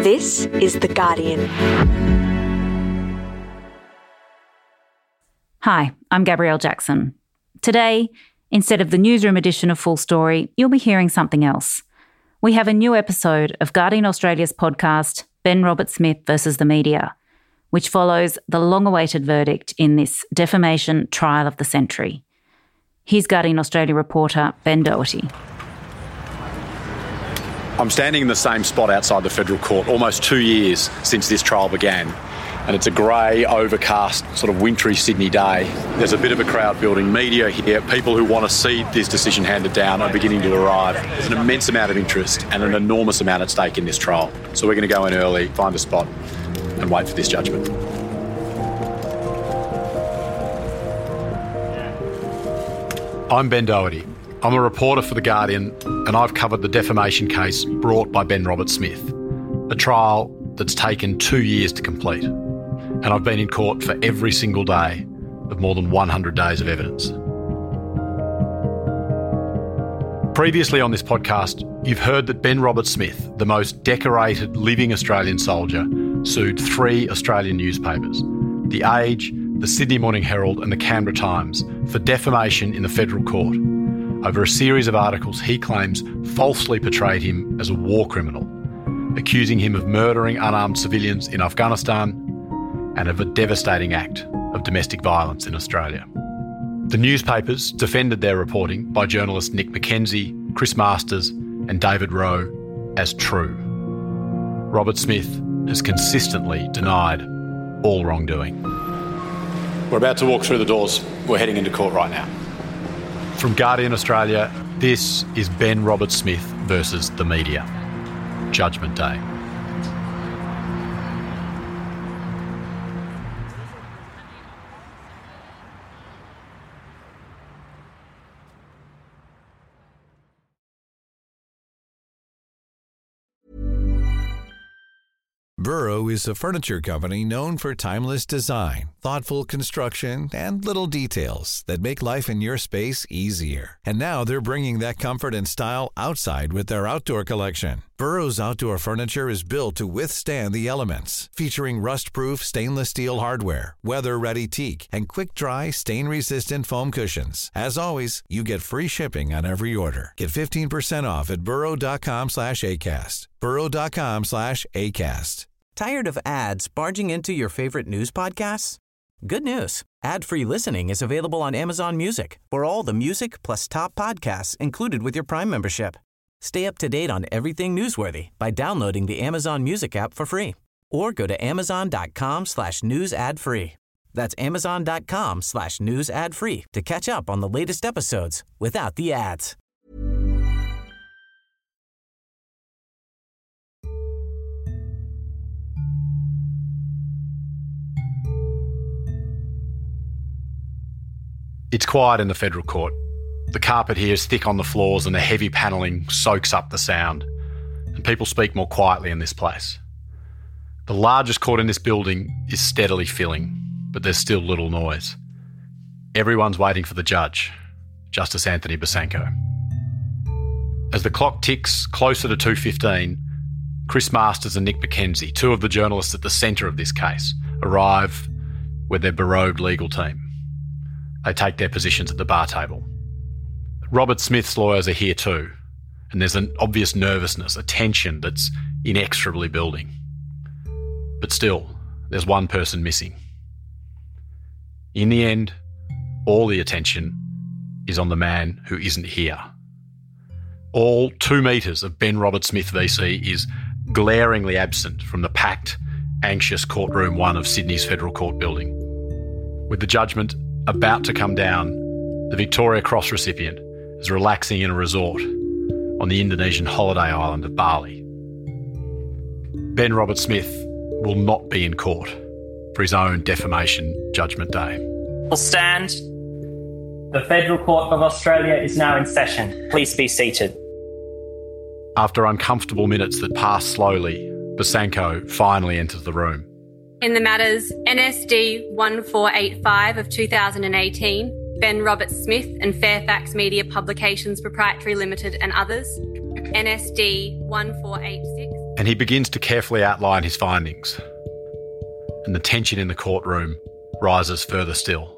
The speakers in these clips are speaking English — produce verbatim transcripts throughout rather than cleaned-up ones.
This is The Guardian. Hi, I'm Gabrielle Jackson. Today, instead of the newsroom edition of Full Story, you'll be hearing something else. We have a new episode of Guardian Australia's podcast, Ben Roberts-Smith versus the Media, which follows the long-awaited verdict in this defamation trial of the century. Here's Guardian Australia reporter Ben Doherty. I'm standing in the same spot outside the federal court almost two years since this trial began, and it's a grey, overcast, sort of wintry Sydney day. There's a bit of a crowd building, media here, people who want to see this decision handed down are beginning to arrive. There's an immense amount of interest and an enormous amount at stake in this trial. So we're going to go in early, find a spot and wait for this judgment. I'm Ben Doherty. I'm a reporter for The Guardian, and I've covered the defamation case brought by Ben Roberts-Smith, a trial that's taken two years to complete. And I've been in court for every single day of more than one hundred days of evidence. Previously on this podcast, you've heard that Ben Roberts-Smith, the most decorated living Australian soldier, sued three Australian newspapers, The Age, the Sydney Morning Herald and the Canberra Times, for defamation in the federal court over a series of articles he claims falsely portrayed him as a war criminal, accusing him of murdering unarmed civilians in Afghanistan and of a devastating act of domestic violence in Australia. The newspapers defended their reporting by journalists Nick McKenzie, Chris Masters and David Rowe as true. Roberts-Smith has consistently denied all wrongdoing. We're about to walk through the doors. We're heading into court right now. From Guardian Australia, this is Ben Roberts-Smith versus the Media. Judgment Day. Burrow is a furniture company known for timeless design, thoughtful construction, and little details that make life in your space easier. And now they're bringing that comfort and style outside with their outdoor collection. Burrow's outdoor furniture is built to withstand the elements, featuring rust-proof stainless steel hardware, weather-ready teak, and quick-dry, stain-resistant foam cushions. As always, you get free shipping on every order. Get fifteen percent off at burrow.com slash ACAST. burrow.com slash ACAST. Tired of ads barging into your favorite news podcasts? Good news. Ad-free listening is available on Amazon Music for all the music plus top podcasts included with your Prime membership. Stay up to date on everything newsworthy by downloading the Amazon Music app for free or go to amazon.com slash news ad free. That's amazon.com slash news ad free to catch up on the latest episodes without the ads. It's quiet in the federal court. The carpet here is thick on the floors and the heavy panelling soaks up the sound, and people speak more quietly in this place. The largest court in this building is steadily filling, but there's still little noise. Everyone's waiting for the judge, Justice Anthony Besanko. As the clock ticks closer to two fifteen, Chris Masters and Nick McKenzie, two of the journalists at the centre of this case, arrive with their berobed legal team. They take their positions at the bar table. Roberts-Smith's lawyers are here too, and there's an obvious nervousness, a tension that's inexorably building. But still, there's one person missing. In the end, all the attention is on the man who isn't here. All two metres of Ben Roberts-Smith V C is glaringly absent from the packed, anxious courtroom one of Sydney's Federal Court building. With the judgment about to come down, the Victoria Cross recipient is relaxing in a resort on the Indonesian holiday island of Bali. Ben Roberts-Smith will not be in court for his own defamation judgment day. Will stand. The Federal Court of Australia is now in session. Please be seated. After uncomfortable minutes that pass slowly, Besanko finally enters the room. In the matters N S D one four eight five of two thousand eighteen, Ben Roberts-Smith and Fairfax Media Publications Proprietary Limited and others, N S D one four eight six. and he begins to carefully outline his findings. And the tension in the courtroom rises further still.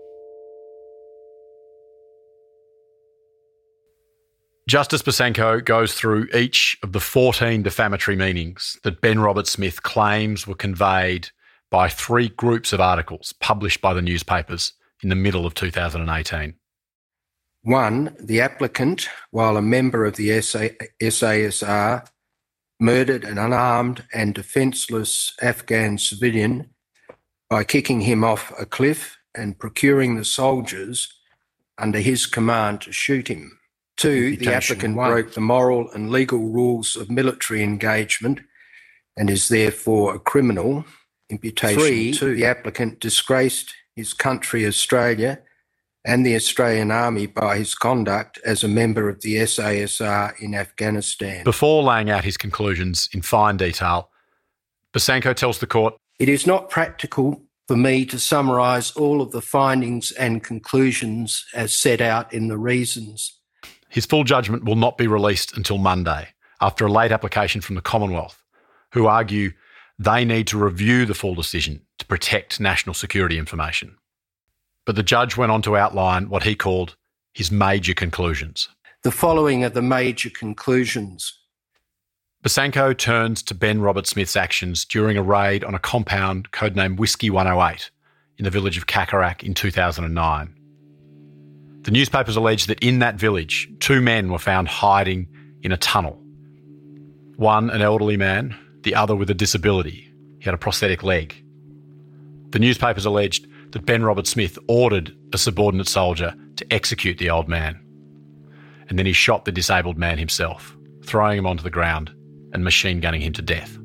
Justice Besanko goes through each of the fourteen defamatory meanings that Ben Roberts-Smith claims were conveyed by three groups of articles published by the newspapers in the middle of two thousand eighteen. One, the applicant, while a member of the S A S R, murdered an unarmed and defenceless Afghan civilian by kicking him off a cliff and procuring the soldiers under his command to shoot him. Two, the applicant one. broke the moral and legal rules of military engagement and is therefore a criminal. Imputation Three, two, the applicant disgraced his country, Australia, and the Australian Army by his conduct as a member of the S A S R in Afghanistan. Before laying out his conclusions in fine detail, Besanko tells the court, "It is not practical for me to summarise all of the findings and conclusions as set out in the reasons." His full judgment will not be released until Monday, after a late application from the Commonwealth, who argue they need to review the full decision to protect national security information. But the judge went on to outline what he called his major conclusions. The following are the major conclusions. Besanko turns to Ben Roberts-Smith's actions during a raid on a compound codenamed Whiskey one oh eight in the village of Kakarak in two thousand nine. The newspapers allege that in that village, two men were found hiding in a tunnel. One, an elderly man, the other with a disability. He had a prosthetic leg. The newspapers alleged that Ben Roberts-Smith ordered a subordinate soldier to execute the old man. And then he shot the disabled man himself, throwing him onto the ground and machine gunning him to death.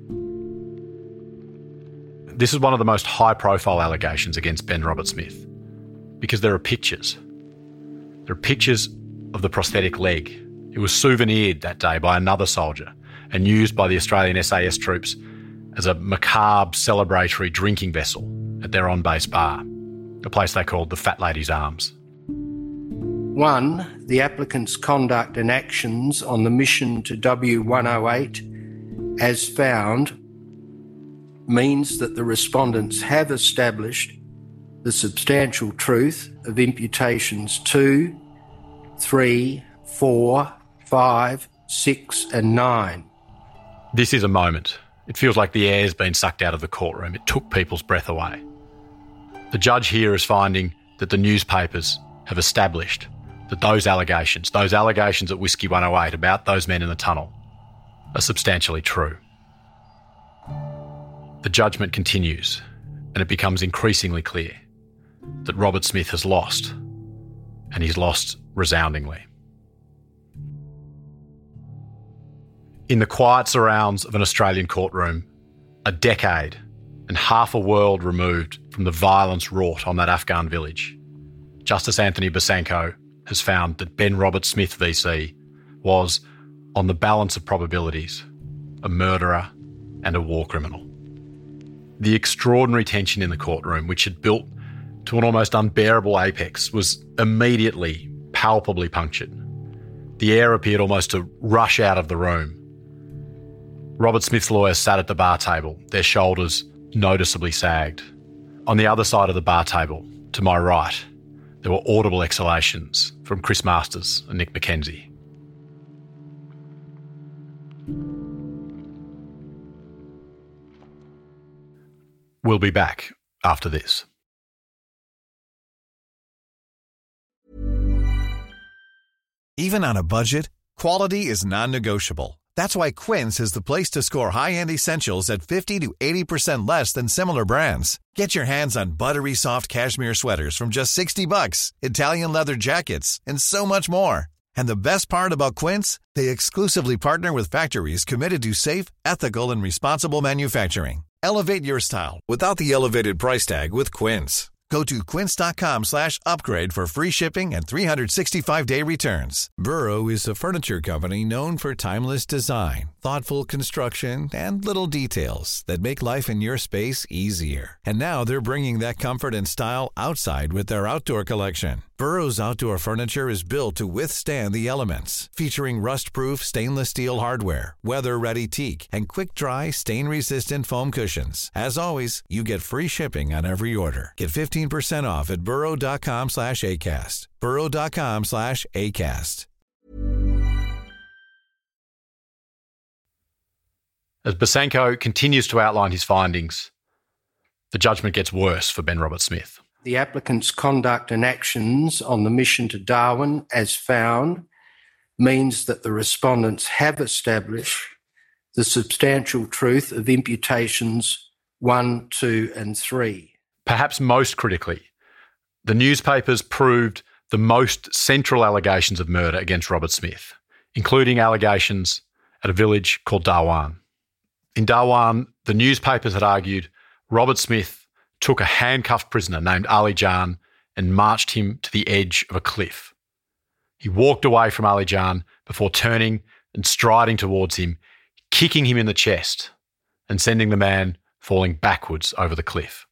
This is one of the most high-profile allegations against Ben Roberts-Smith because there are pictures. There are pictures of the prosthetic leg. It was souvenired that day by another soldier and used by the Australian S A S troops as a macabre celebratory drinking vessel at their on-base bar, a place they called the Fat Lady's Arms. One, the applicant's conduct and actions on the mission to W one oh eight, as found, means that the respondents have established the substantial truth of imputations two, three, four, five, six and nine. This is a moment. It feels like the air's been sucked out of the courtroom. It took people's breath away. The judge here is finding that the newspapers have established that those allegations, those allegations at Whiskey one oh eight about those men in the tunnel, are substantially true. The judgment continues, and it becomes increasingly clear that Roberts-Smith has lost, and he's lost resoundingly. In the quiet surrounds of an Australian courtroom, a decade and half a world removed from the violence wrought on that Afghan village, Justice Anthony Besanko has found that Ben Roberts-Smith V C was, on the balance of probabilities, a murderer and a war criminal. The extraordinary tension in the courtroom, which had built to an almost unbearable apex, was immediately palpably punctured. The air appeared almost to rush out of the room. Roberts-Smith's lawyers sat at the bar table, their shoulders noticeably sagged. On the other side of the bar table, to my right, there were audible exhalations from Chris Masters and Nick McKenzie. We'll be back after this. Even on a budget, quality is non-negotiable. That's why Quince is the place to score high-end essentials at fifty to eighty percent less than similar brands. Get your hands on buttery soft cashmere sweaters from just sixty bucks, Italian leather jackets, and so much more. And the best part about Quince, they exclusively partner with factories committed to safe, ethical, and responsible manufacturing. Elevate your style without the elevated price tag with Quince. Go to quince.com slash upgrade for free shipping and three sixty-five day returns. Burrow is a furniture company known for timeless design, thoughtful construction, and little details that make life in your space easier. And now they're bringing that comfort and style outside with their outdoor collection. Burrow's outdoor furniture is built to withstand the elements, featuring rust-proof stainless steel hardware, weather-ready teak, and quick-dry, stain-resistant foam cushions. As always, you get free shipping on every order. Get fifteen percent off at burrow.com slash ACAST. burrow.com slash ACAST. As Bosanko continues to outline his findings, the judgment gets worse for Ben Roberts-Smith. The applicant's conduct and actions on the mission to Darwin, as found, means that the respondents have established the substantial truth of imputations one, two and three. Perhaps most critically, the newspapers proved the most central allegations of murder against Roberts-Smith, including allegations at a village called Darwan. In Darwan, the newspapers had argued Roberts-Smith took a handcuffed prisoner named Ali Jan and marched him to the edge of a cliff. He walked away from Ali Jan before turning and striding towards him, kicking him in the chest and sending the man falling backwards over the cliff.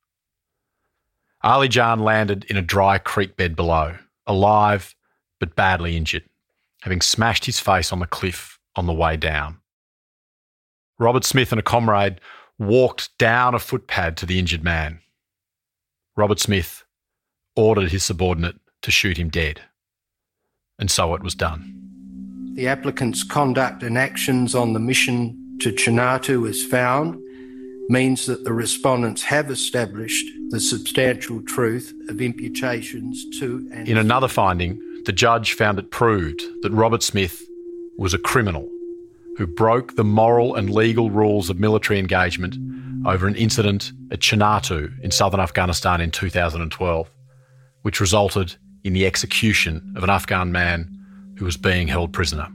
Ali Jan landed in a dry creek bed below, alive but badly injured, having smashed his face on the cliff on the way down. Roberts-Smith and a comrade walked down a footpad to the injured man. Roberts-Smith ordered his subordinate to shoot him dead, and so it was done. The applicant's conduct and actions on the mission to Chinatu, as found, means that the respondents have established the substantial truth of imputations to and... In another finding, the judge found it proved that Roberts-Smith was a criminal who broke the moral and legal rules of military engagement over an incident at Chinatu in southern Afghanistan in two thousand twelve, which resulted in the execution of an Afghan man who was being held prisoner.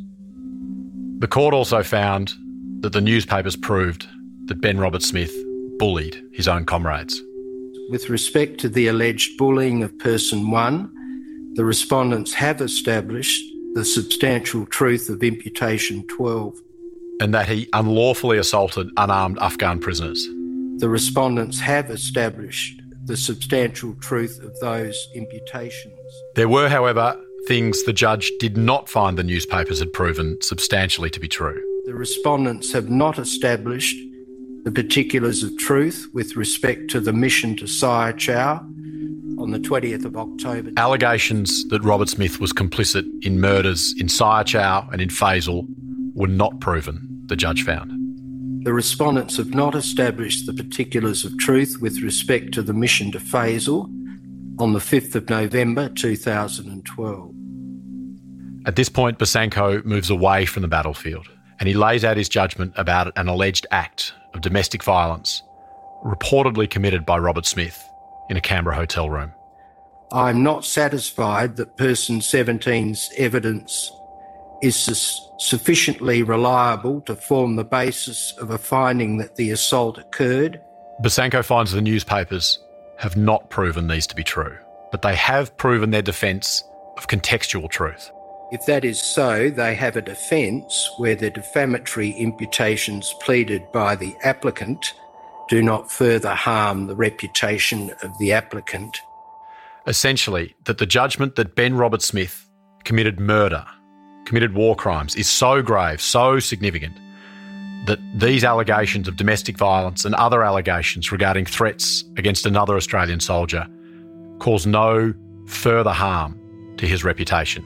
The court also found that the newspapers proved that Ben Roberts-Smith bullied his own comrades. With respect to the alleged bullying of person one, the respondents have established the substantial truth of imputation twelve. And that he unlawfully assaulted unarmed Afghan prisoners. The respondents have established the substantial truth of those imputations. There were, however, things the judge did not find the newspapers had proven substantially to be true. The respondents have not established the particulars of truth with respect to the mission to Saya Chow on the twentieth of October. Allegations that Roberts-Smith was complicit in murders in Saya Chow and in Faisal were not proven, the judge found. The respondents have not established the particulars of truth with respect to the mission to Faisal on the fifth of November two thousand twelve. At this point, Bosanko moves away from the battlefield and he lays out his judgment about an alleged act of domestic violence reportedly committed by Roberts-Smith in a Canberra hotel room. I'm not satisfied that person seventeen's evidence is su- sufficiently reliable to form the basis of a finding that the assault occurred. Bosanko finds the newspapers have not proven these to be true, but they have proven their defence of contextual truth. If that is so, they have a defence where the defamatory imputations pleaded by the applicant do not further harm the reputation of the applicant. Essentially, that the judgment that Ben Roberts-Smith committed murder, committed war crimes, is so grave, so significant, that these allegations of domestic violence and other allegations regarding threats against another Australian soldier cause no further harm to his reputation.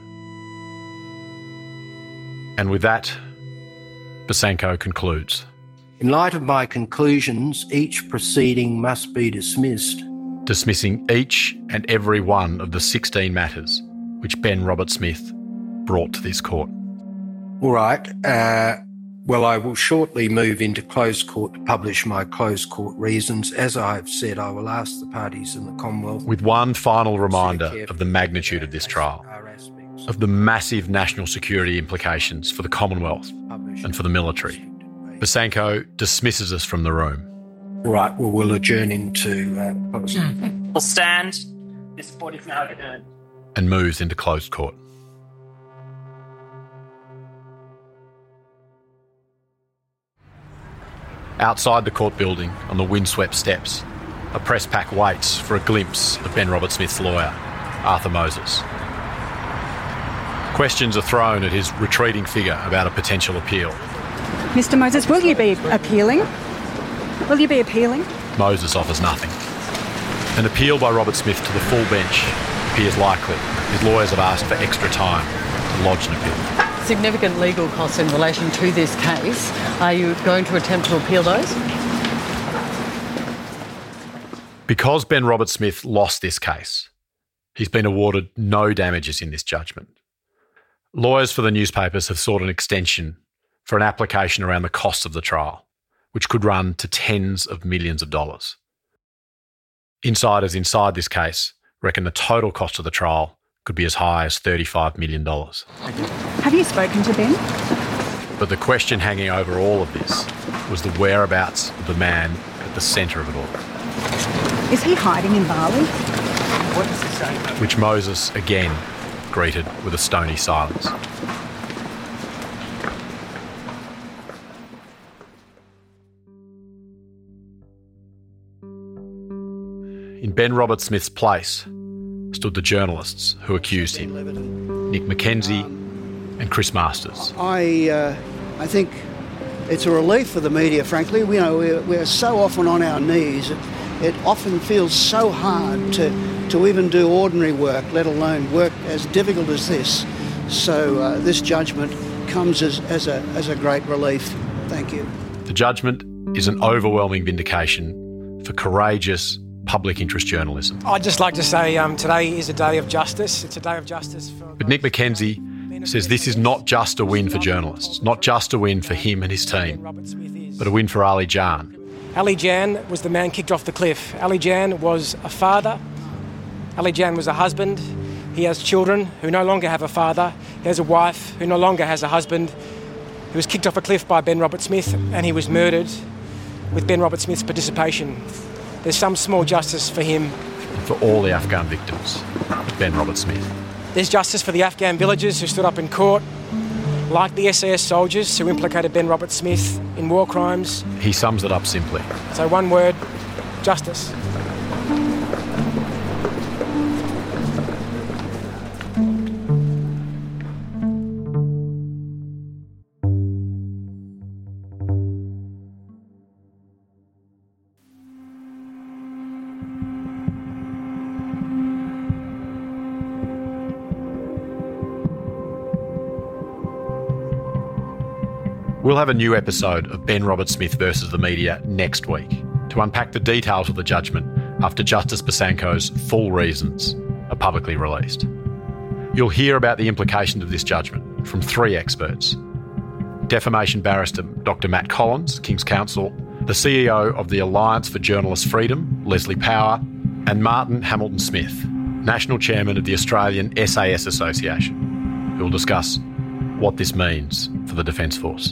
And with that, Bosanko concludes. In light of my conclusions, each proceeding must be dismissed. Dismissing each and every one of the sixteen matters which Ben Roberts-Smith brought to this court. All right. Uh, well, I will shortly move into closed court to publish my closed court reasons. As I have said, I will ask the parties in the Commonwealth... With one final reminder of the magnitude of this trial, of the massive national security implications for the Commonwealth and for the military. Bosanko dismisses us from the room. All right, well, we'll adjourn into uh, closed. will stand. This court is now adjourned. And moves into closed court. Outside the court building, on the windswept steps, a press pack waits for a glimpse of Ben Roberts-Smith's lawyer, Arthur Moses. Questions are thrown at his retreating figure about a potential appeal. Mister Moses, will you be appealing? Will you be appealing? Moses offers nothing. An appeal by Roberts-Smith to the full bench appears likely. His lawyers have asked for extra time to lodge an appeal. Significant legal costs in relation to this case. Are you going to attempt to appeal those? Because Ben Roberts-Smith lost this case, he's been awarded no damages in this judgment. Lawyers for the newspapers have sought an extension for an application around the cost of the trial, which could run to tens of millions of dollars. Insiders inside this case reckon the total cost of the trial could be as high as thirty-five million dollars. Have you spoken to Ben? But the question hanging over all of this was the whereabouts of the man at the centre of it all. Is he hiding in Bali? What does he say? Which Moses again greeted with a stony silence. In Ben Roberts-Smith's place stood the journalists who accused him, Nick McKenzie and Chris Masters. I, uh, I think it's a relief for the media, frankly. We, you know, we're, we're so often on our knees. It, it often feels so hard to, to even do ordinary work, let alone work as difficult as this. So uh, this judgment comes as, as, a, as a great relief. Thank you. The judgment is an overwhelming vindication for courageous public interest journalism. I'd just like to say um, today is a day of justice. It's a day of justice for... But Nick McKenzie says this is not just a win for journalists, not just a win for him and his team, but a win for Ali Jan. Ali Jan was the man kicked off the cliff. Ali Jan was a father. Ali Jan was a husband. He has children who no longer have a father. He has a wife who no longer has a husband. He was kicked off a cliff by Ben Roberts-Smith and he was murdered with Ben Roberts-Smith's participation. There's some small justice for him. And for all the Afghan victims of Ben Roberts-Smith. There's justice for the Afghan villagers who stood up in court, like the S A S soldiers who implicated Ben Roberts-Smith in war crimes. He sums it up simply. So one word, justice. We'll have a new episode of Ben Roberts-Smith versus the media next week to unpack the details of the judgment after Justice Bosanko's full reasons are publicly released. You'll hear about the implications of this judgment from three experts. Defamation barrister Doctor Matt Collins, King's Counsel, the C E O of the Alliance for Journalist Freedom, Leslie Power, and Martin Hamilton-Smith, National Chairman of the Australian S A S Association, who will discuss what this means for the Defence Force.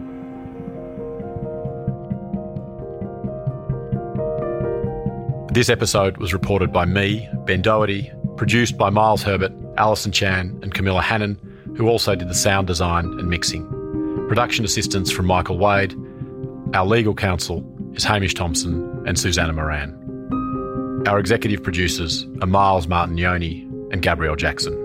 This episode was reported by me, Ben Doherty, produced by Miles Herbert, Alison Chan and Camilla Hannon, who also did the sound design and mixing. Production assistance from Michael Wade. Our legal counsel is Hamish Thompson and Susanna Moran. Our executive producers are Miles Martignoni and Gabrielle Jackson.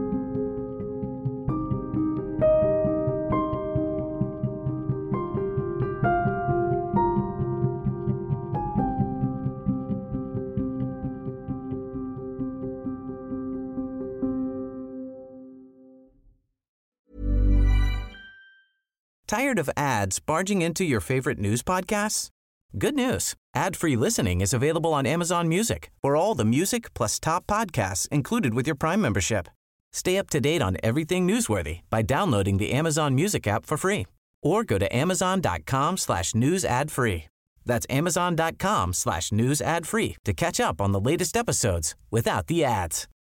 Tired of ads barging into your favorite news podcasts? Good news. Ad-free listening is available on Amazon Music for all the music plus top podcasts included with your Prime membership. Stay up to date on everything newsworthy by downloading the Amazon Music app for free or go to amazon.com slash news ad free. That's amazon.com slash news ad free to catch up on the latest episodes without the ads.